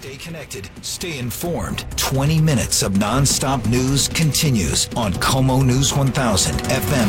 Stay connected, stay informed. 20 minutes of non-stop news continues on KOMO News 1000, FM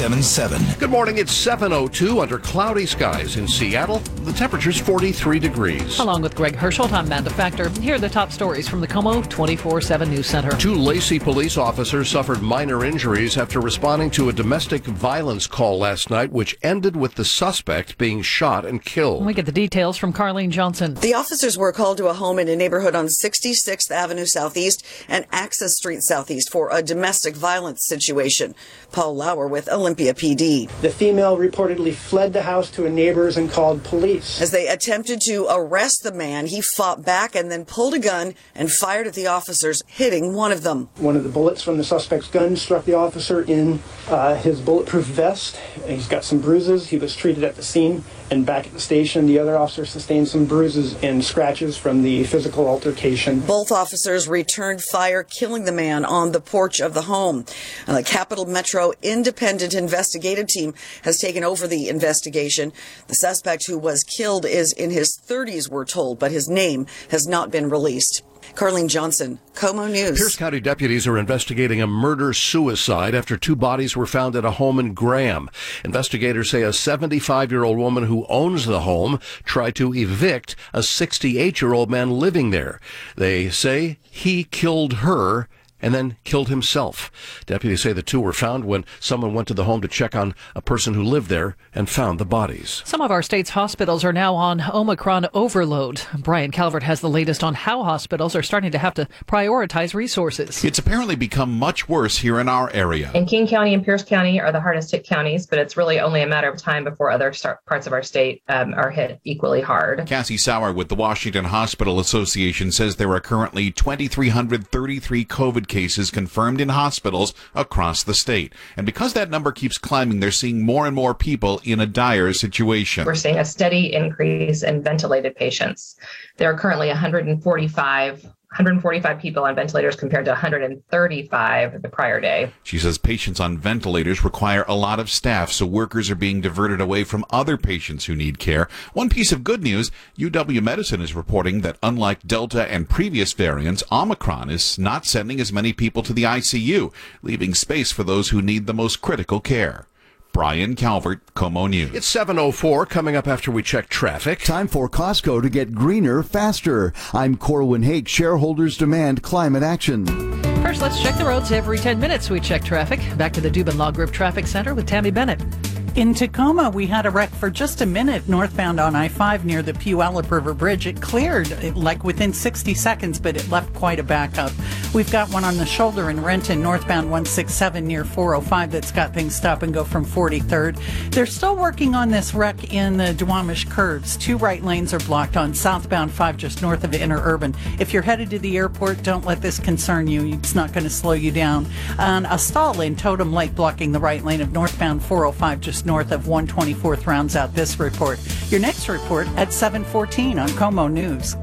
97.7. Good morning. It's 7:02 under cloudy skies in Seattle. The temperature's 43 degrees. Along with Greg Herschel, I'm Amanda Factor. Here are the top stories from the KOMO 24/7 News Center. 2 Lacey police officers suffered minor injuries after responding to a domestic violence call last night, which ended with the suspect being shot and killed. We get the details from Carlene Johnson. The officers were called to a home in a neighborhood on 66th Avenue Southeast and Access Street Southeast for a domestic violence situation. Paul Lauer with Olympia PD. The female reportedly fled the house to a neighbor's and called police. As they attempted to arrest the man, he fought back and then pulled a gun and fired at the officers, hitting one of them. One of the bullets from the suspect's gun struck the officer in his bulletproof vest. He's got some bruises. He was treated at the scene and back at the station. The other officer sustained some bruises and scratches from the physical altercation. Both officers returned fire, killing the man on the porch of the home. The Capital Metro Independent Investigative Team has taken over the investigation. The suspect who was killed is in his 30s, we're told, but his name has not been released. Carlene Johnson, KOMO News. Pierce County deputies are investigating a murder-suicide after 2 bodies were found at a home in Graham. Investigators say a 75-year-old woman who owns the home tried to evict a 68-year-old man living there. They say he killed her and then killed himself. Deputies say the 2 were found when someone went to the home to check on a person who lived there and found the bodies. Some of our state's hospitals are now on Omicron overload. Brian Calvert has the latest on how hospitals are starting to have to prioritize resources. It's apparently become much worse here in our area. And King County and Pierce County are the hardest hit counties, but it's really only a matter of time before other parts of our state are hit equally hard. Cassie Sauer with the Washington Hospital Association says there are currently 2,333 COVID cases confirmed in hospitals across the state. And because that number keeps climbing, they're seeing more and more people in a dire situation. We're seeing a steady increase in ventilated patients. There are currently 145 people on ventilators compared to 135 the prior day. She says patients on ventilators require a lot of staff, so workers are being diverted away from other patients who need care. One piece of good news, UW Medicine is reporting that unlike Delta and previous variants, Omicron is not sending as many people to the ICU, leaving space for those who need the most critical care. Brian Calvert, KOMO News. It's 7:04, coming up after we check traffic. Time for Costco to get greener faster. I'm Corwin Hake. Shareholders demand climate action. First, let's check the roads. Every 10 minutes we check traffic. Back to the Dubin Law Group Traffic Center with Tammy Bennett. In Tacoma, we had a wreck for just a minute northbound on I-5 near the Puyallup River Bridge. It cleared like within 60 seconds, but it left quite a backup. We've got one on the shoulder in Renton, northbound 167 near 405 that's got things stop and go from 43rd. They're still working on this wreck in the Duwamish curves. 2 right lanes are blocked on southbound 5 just north of Interurban. If you're headed to the airport, don't let this concern you. It's not going to slow you down. And a stall in Totem Lake blocking the right lane of northbound 405 just north of 124th rounds out this report. Your next report at 7:14 on KOMO News.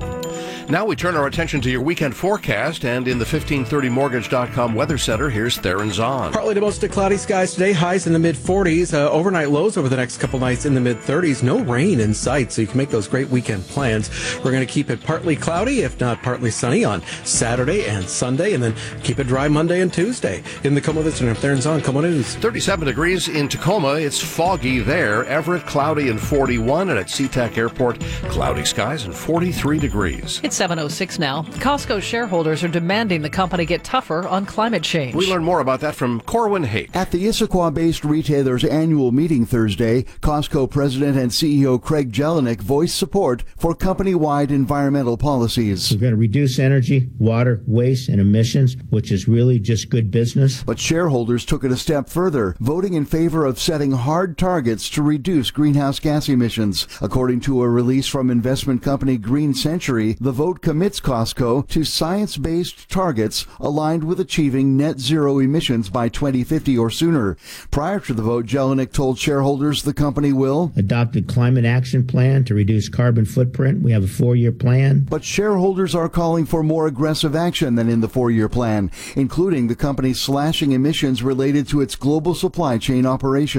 Now we turn our attention to your weekend forecast, and in the 1530mortgage.com Weather Center, here's Theron Zahn. Partly to mostly cloudy skies today, highs in the mid-40s, overnight lows over the next couple nights in the mid-30s. No rain in sight, so you can make those great weekend plans. We're going to keep it partly cloudy, if not partly sunny, on Saturday and Sunday, and then keep it dry Monday and Tuesday. In the KOMO Visitor, Theron Zahn, KOMO News. 37 degrees in Tacoma. It's foggy there. Everett, cloudy and 41, and at SeaTac Airport, cloudy skies and 43 degrees. It's 7:06 now. Costco shareholders are demanding the company get tougher on climate change. We learn more about that from Corwin Hake. At the Issaquah-based retailer's annual meeting Thursday, Costco President and CEO Craig Jelinek voiced support for company-wide environmental policies. We're going to reduce energy, water, waste, and emissions, which is really just good business. But shareholders took it a step further, voting in favor of setting hard targets to reduce greenhouse gas emissions. According to a release from investment company Green Century, the vote commits Costco to science-based targets aligned with achieving net zero emissions by 2050 or sooner. Prior to the vote, Jelinek told shareholders the company will adopt a climate action plan to reduce carbon footprint. We have a 4-year plan. But shareholders are calling for more aggressive action than in the 4-year plan, including the company slashing emissions related to its global supply chain operations.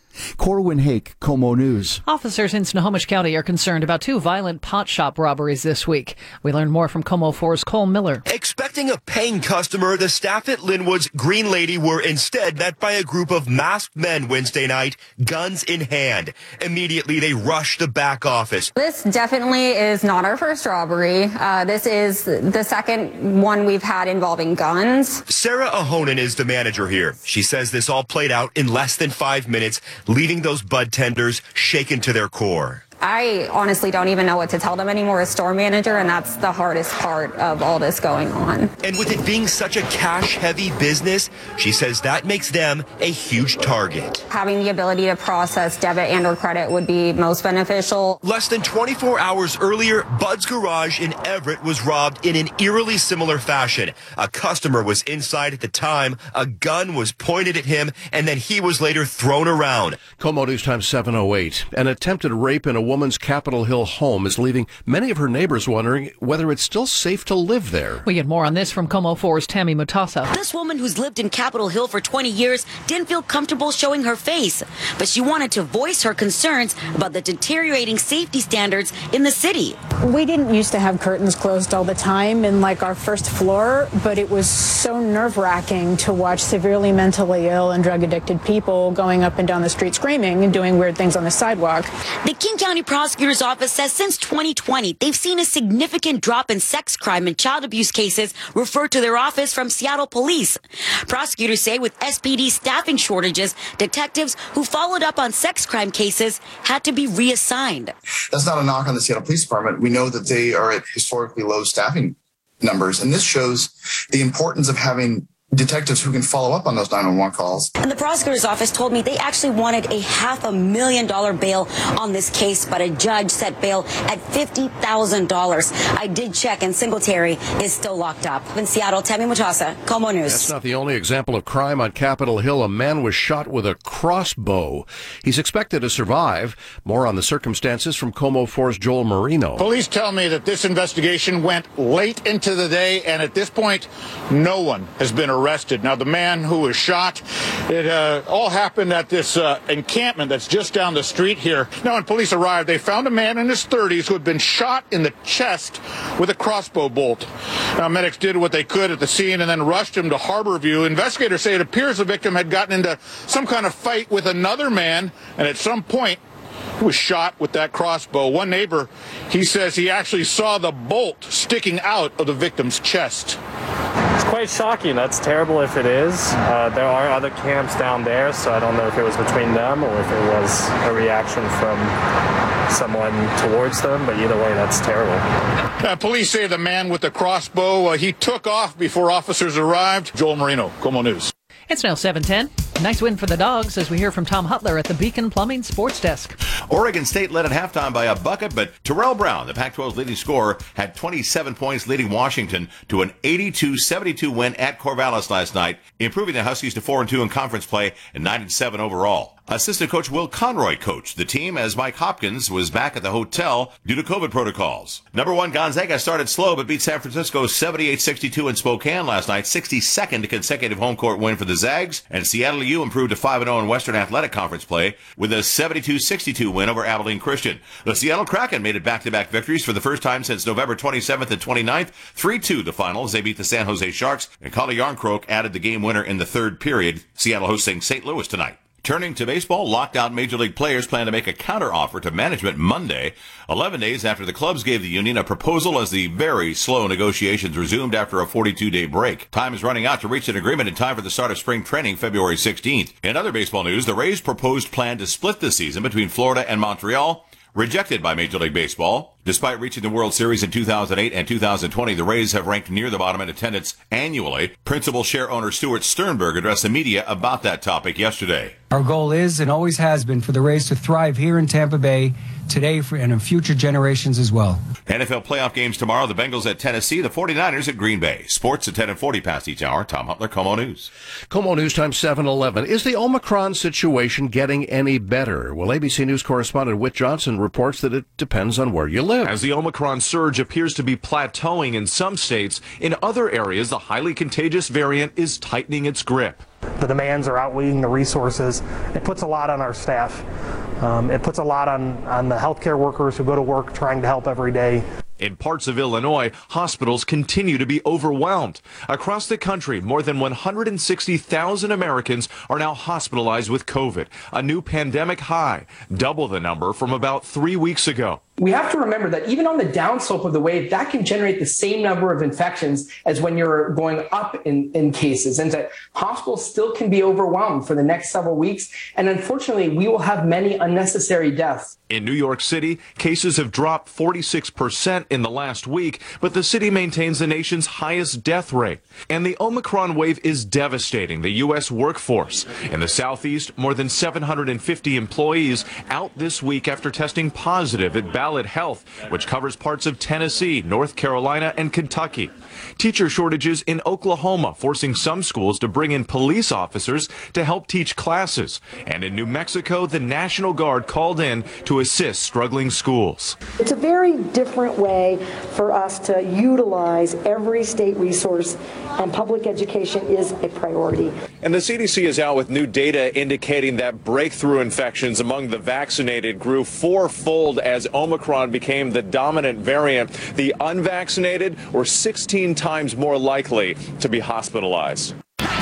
Corwin Hake, Como News. Officers in Snohomish County are concerned about 2 violent pot shop robberies this week. We learned more from Como 4's Cole Miller. Expecting a paying customer, the staff at Linwood's Green Lady were instead met by a group of masked men Wednesday night, guns in hand. Immediately, they rushed the back office. This definitely is not our first robbery. This is the second one we've had involving guns. Sarah Ahonen is the manager here. She says this all played out in less than 5 minutes, leaving those bud tenders shaken to their core. I honestly don't even know what to tell them anymore as store manager, and that's the hardest part of all this going on. And with it being such a cash-heavy business, she says that makes them a huge target. Having the ability to process debit and or credit would be most beneficial. Less than 24 hours earlier, Bud's Garage in Everett was robbed in an eerily similar fashion. A customer was inside at the time, a gun was pointed at him, and then he was later thrown around. Como News Time 7:08. An attempted rape in a woman's Capitol Hill home is leaving many of her neighbors wondering whether it's still safe to live there. We get more on this from Como 4's Tammy Mutasa. This woman who's lived in Capitol Hill for 20 years didn't feel comfortable showing her face, but she wanted to voice her concerns about the deteriorating safety standards in the city. We didn't used to have curtains closed all the time in like our first floor, but it was so nerve-wracking to watch severely mentally ill and drug-addicted people going up and down the street screaming and doing weird things on the sidewalk. The King County Prosecutor's Office says since 2020, they've seen a significant drop in sex crime and child abuse cases referred to their office from Seattle police. Prosecutors say with SPD staffing shortages, detectives who followed up on sex crime cases had to be reassigned. That's not a knock on the Seattle Police Department. We know that they are at historically low staffing numbers, and this shows the importance of having detectives who can follow up on those 911 calls. And the prosecutor's office told me they actually wanted a $500,000 bail on this case, but a judge set bail at $50,000. I did check, and Singletary is still locked up. In Seattle, Tammy Mutasa, Como News. That's not the only example of crime on Capitol Hill. A man was shot with a crossbow. He's expected to survive. More on the circumstances from Como 4's Joel Marino. Police tell me that this investigation went late into the day, and at this point, no one has been arrested. Now, the man who was shot, it all happened at this encampment that's just down the street here. Now, when police arrived, they found a man in his 30s who had been shot in the chest with a crossbow bolt. Now, medics did what they could at the scene and then rushed him to Harborview. Investigators say it appears the victim had gotten into some kind of fight with another man, and at some point, he was shot with that crossbow. One neighbor, he says he actually saw the bolt sticking out of the victim's chest. It's quite shocking. That's terrible if it is. There are other camps down there, so I don't know if it was between them or if it was a reaction from someone towards them, but either way, that's terrible. Police say the man with the crossbow, he took off before officers arrived. Joel Marino, Como News. It's now 7:10. Nice win for the Dogs, as we hear from Tom Hutler at the Beacon Plumbing Sports Desk. Oregon State led at halftime by a bucket, but Terrell Brown, the Pac-12's leading scorer, had 27 points, leading Washington to an 82-72 win at Corvallis last night, improving the Huskies to 4-2 in conference play and 9-7 overall. Assistant coach Will Conroy coached the team as Mike Hopkins was back at the hotel due to COVID protocols. Number 1 Gonzaga started slow but beat San Francisco 78-62 in Spokane last night, 62nd consecutive home court win for the Zags, and Seattle U improved to 5-0 in Western Athletic Conference play with a 72-62 win over Abilene Christian. The Seattle Kraken made it back-to-back victories for the first time since November 27th and 29th, 3-2 the finals. They beat the San Jose Sharks, and Calle Yarncroke added the game winner in the third period. Seattle hosting St. Louis tonight. Turning to baseball, locked-out Major League players plan to make a counteroffer to management Monday, 11 days after the clubs gave the union a proposal as the very slow negotiations resumed after a 42-day break. Time is running out to reach an agreement in time for the start of spring training February 16th. In other baseball news, the Rays' proposed plan to split the season between Florida and Montreal rejected by Major League Baseball. Despite reaching the World Series in 2008 and 2020, the Rays have ranked near the bottom in attendance annually. Principal share owner Stuart Sternberg addressed the media about that topic yesterday. Our goal is and always has been for the Rays to thrive here in Tampa Bay today and in future generations as well. NFL playoff games tomorrow. The Bengals at Tennessee, the 49ers at Green Bay. Sports at 10:40 past each hour. Tom Hutler, Como News. Como News Time 7:11. Is the Omicron situation getting any better? Well, ABC News correspondent Whit Johnson reports that it depends on where you live. As the Omicron surge appears to be plateauing in some states, in other areas, the highly contagious variant is tightening its grip. the demands are outweighing the resources. It puts a lot on our staff. It puts a lot on the healthcare workers who go to work trying to help every day. In parts of Illinois, hospitals continue to be overwhelmed. Across the country, more than 160,000 Americans are now hospitalized with COVID, a new pandemic high, double the number from about 3 weeks ago. We have to remember that even on the downslope of the wave, that can generate the same number of infections as when you're going up in cases, and that hospitals still can be overwhelmed for the next several weeks. And unfortunately, we will have many unnecessary deaths. In New York City, cases have dropped 46% in the last week, but the city maintains the nation's highest death rate. And the Omicron wave is devastating the U.S. workforce. In the Southeast, more than 750 employees out this week after testing positive at Ballard Health, which covers parts of Tennessee, North Carolina, and Kentucky. Teacher shortages in Oklahoma, forcing some schools to bring in police officers to help teach classes. And in New Mexico, the National Guard called in to assist struggling schools. It's a very different way for us to utilize every state resource, and public education is a priority. And the CDC is out with new data indicating that breakthrough infections among the vaccinated grew fourfold as Omicron became the dominant variant. The unvaccinated were 16 times more likely to be hospitalized.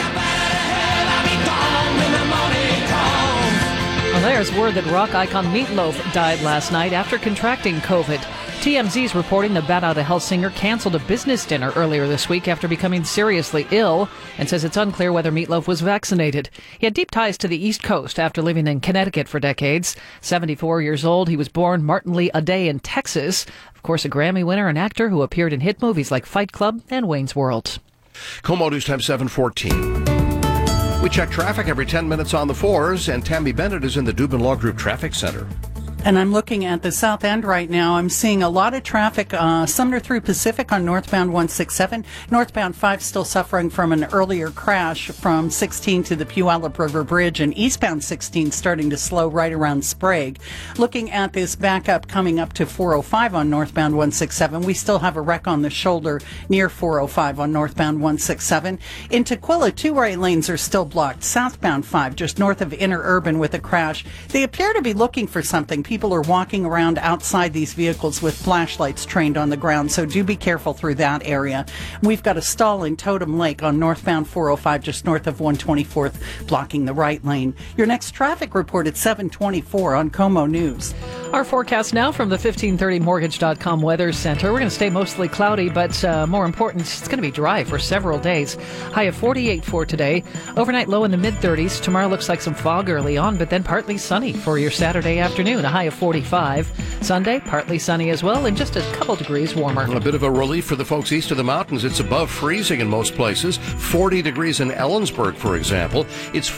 Well, there's word that rock icon Meat Loaf died last night after contracting COVID. TMZ's reporting the Bat Out of Hell singer canceled a business dinner earlier this week after becoming seriously ill, and says it's unclear whether Meat Loaf was vaccinated. He had deep ties to the East Coast after living in Connecticut for decades. 74 years old, he was born Martin Lee Ade in Texas. Of course, a Grammy winner and actor who appeared in hit movies like Fight Club and Wayne's World. KOMO News Time 7:14. We check traffic every 10 minutes on the 4s, and Tammy Bennett is in the Dubin Law Group Traffic Center. And I'm looking at the south end right now. I'm seeing a lot of traffic, Sumner through Pacific on northbound 167. Northbound 5 still suffering from an earlier crash from 16 to the Puyallup River Bridge, and eastbound 16 starting to slow right around Sprague. Looking at this backup coming up to 405 on northbound 167. We still have a wreck on the shoulder near 405 on northbound 167. In Tukwila, 2 right lanes are still blocked. Southbound 5 just north of Inner Urban with a crash. They appear to be looking for something. People are walking around outside these vehicles with flashlights trained on the ground, so do be careful through that area. We've got a stall in Totem Lake on northbound 405 just north of 124th, blocking the right lane. Your next traffic report at 7:24 on KOMO News. Our forecast now from the 1530mortgage.com Weather Center. We're going to stay mostly cloudy, but more important, it's going to be dry for several days. High of 48 for today. Overnight low in the mid-30s. Tomorrow looks like some fog early on, but then partly sunny for your Saturday afternoon. A high of 45. Sunday, partly sunny as well, and just a couple degrees warmer. A bit of a relief for the folks east of the mountains. It's above freezing in most places. 40 degrees in Ellensburg, for example. It's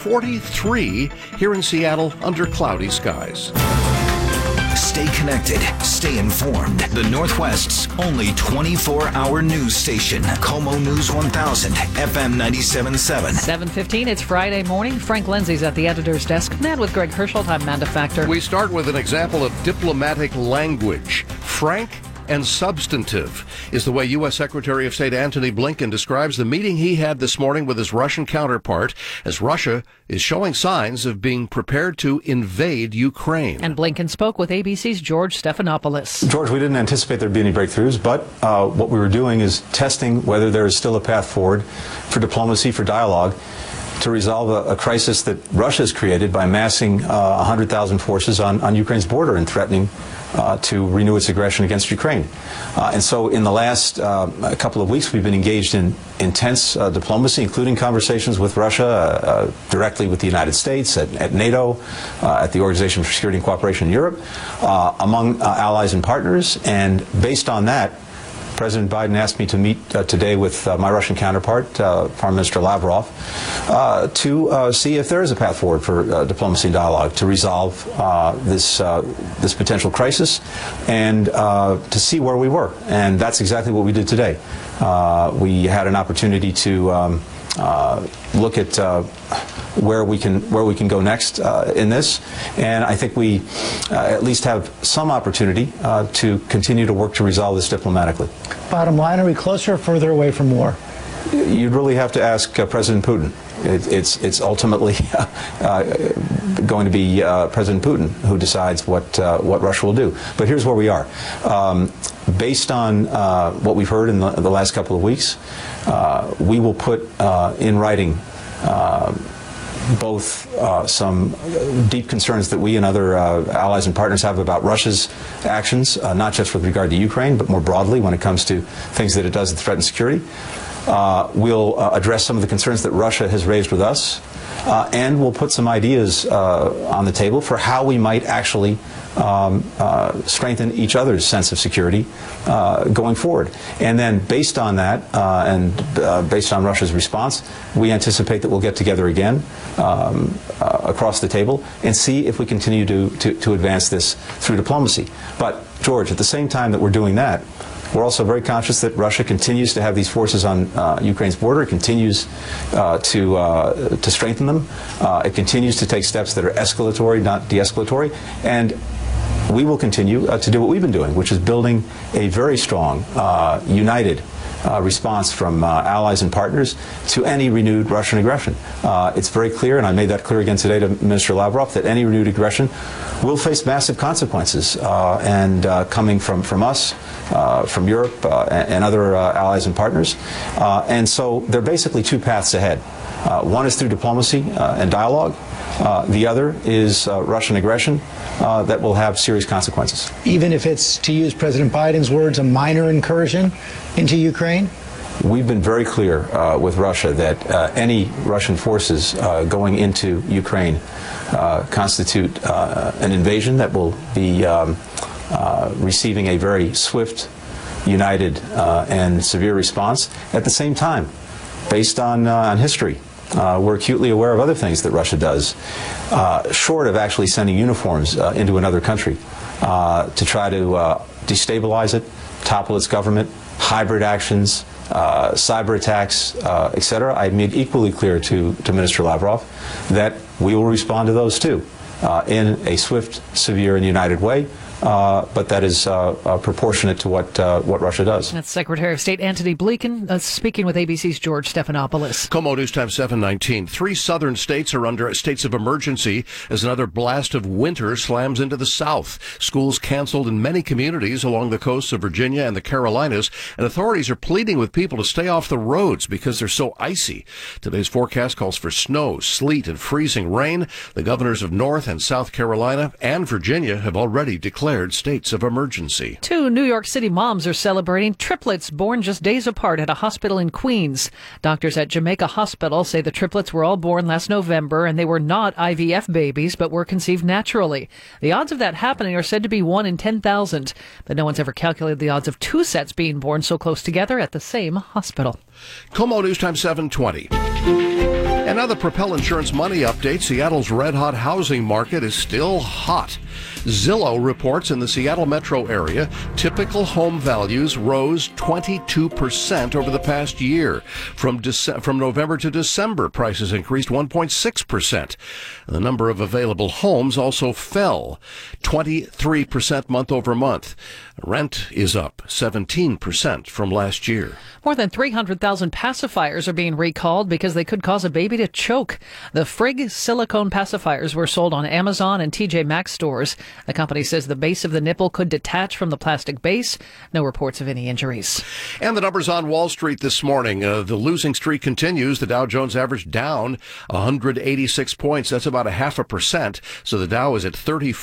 43 here in Seattle under cloudy skies. Stay connected. Stay informed. The Northwest's only 24-hour news station. KOMO News 1000, FM 97.7. 7:15, it's Friday morning. Frank Lindsay's at the editor's desk. Man with Greg Herschel, I'm Amanda Factor. We start with an example of diplomatic language. Frank and substantive is the way U.S. Secretary of State Antony Blinken describes the meeting he had this morning with his Russian counterpart, as Russia is showing signs of being prepared to invade Ukraine. And Blinken spoke with ABC's George Stephanopoulos. George, we didn't anticipate there'd be any breakthroughs, but what we were doing is testing whether there is still a path forward for diplomacy, for dialogue, to resolve a crisis that Russia has created by massing 100,000 forces on Ukraine's border and threatening to renew its aggression against Ukraine. And so in the last couple of weeks, we've been engaged in intense diplomacy, including conversations with Russia, directly with the United States, at NATO, at the Organization for Security and Cooperation in Europe, among allies and partners. And based on that, President Biden asked me to meet today with my Russian counterpart, Foreign Minister Lavrov, to see if there is a path forward for diplomacy and dialogue to resolve this potential crisis and to see where we were. And that's exactly what we did today. We had an opportunity to look at where we can go next in this, and I think we at least have some opportunity to continue to work to resolve this diplomatically. Bottom line, are we closer or further away from war? You'd really have to ask President Putin. It's ultimately going to be President Putin who decides what Russia will do. But here's where we are. Based on what we've heard in the last couple of weeks, we will put in writing both some deep concerns that we and other allies and partners have about Russia's actions, not just with regard to Ukraine, but more broadly when it comes to things that it does that threaten security. We'll address some of the concerns that Russia has raised with us, and we'll put some ideas on the table for how we might actually strengthen each other's sense of security going forward. And then based on that, and based on Russia's response, we anticipate that we'll get together again across the table and see if we continue to advance this through diplomacy. But, George, at the same time that we're doing that, we're also very conscious that Russia continues to have these forces on Ukraine's border. It continues to strengthen them. It continues to take steps that are escalatory, not de-escalatory. And we will continue to do what we've been doing, which is building a very strong, united response from allies and partners to any renewed Russian aggression. It's very clear, and I made that clear again today to Minister Lavrov, that any renewed aggression will face massive consequences, and coming from us, from Europe, and other allies and partners. And so there are basically two paths ahead. One is through diplomacy and dialogue. The other is Russian aggression that will have serious consequences. Even if it's, to use President Biden's words, a minor incursion into Ukraine? We've been very clear with Russia that any Russian forces going into Ukraine constitute an invasion that will be receiving a very swift, united, and severe response. At the same time, based on history, we're acutely aware of other things that Russia does, short of actually sending uniforms into another country to try to destabilize it, topple its government, hybrid actions, cyber attacks, etc. I made equally clear to Minister Lavrov that we will respond to those too in a swift, severe, and united way. But that is proportionate to what Russia does. That's Secretary of State Antony Blinken speaking with ABC's George Stephanopoulos. KOMO News Time 7:19. 3 southern states are under states of emergency as another blast of winter slams into the south. Schools canceled in many communities along the coasts of Virginia and the Carolinas, and authorities are pleading with people to stay off the roads because they're so icy. Today's forecast calls for snow, sleet, and freezing rain. The governors of North and South Carolina and Virginia have already declared states of emergency. 2 New York City moms are celebrating triplets born just days apart at a hospital in Queens. Doctors at Jamaica Hospital say the triplets were all born last November and they were not IVF babies but were conceived naturally. The odds of that happening are said to be 1 in 10,000, but no one's ever calculated the odds of 2 sets being born so close together at the same hospital. KOMO News Time 7:20. And now the Propel Insurance Money Update. Seattle's red-hot housing market is still hot. Zillow reports in the Seattle metro area, typical home values rose 22% over the past year. From November to December, prices increased 1.6%. The number of available homes also fell 23% month over month. Rent is up 17% from last year. More than 300,000 pacifiers are being recalled because they could cause a baby to choke. The Frigg silicone pacifiers were sold on Amazon and TJ Maxx stores. The company says the base of the nipple could detach from the plastic base. No reports of any injuries. And the numbers on Wall Street this morning. The losing streak continues. The Dow Jones average down 186 points. That's about 0.5%. So the Dow is at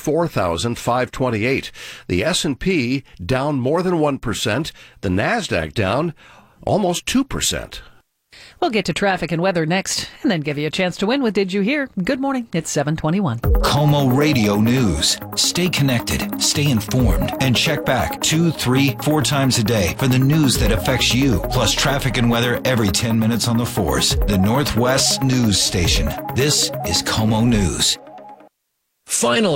34,528. The S&P down more than 1%. The NASDAQ down almost 2%. We'll get to traffic and weather next, and then give you a chance to win with Did You Hear? Good morning. It's 7:21. KOMO Radio News. Stay connected, stay informed, and check back 2, 3, 4 times a day for the news that affects you. Plus traffic and weather every 10 minutes on the Force, the Northwest news station. This is KOMO News. Finally.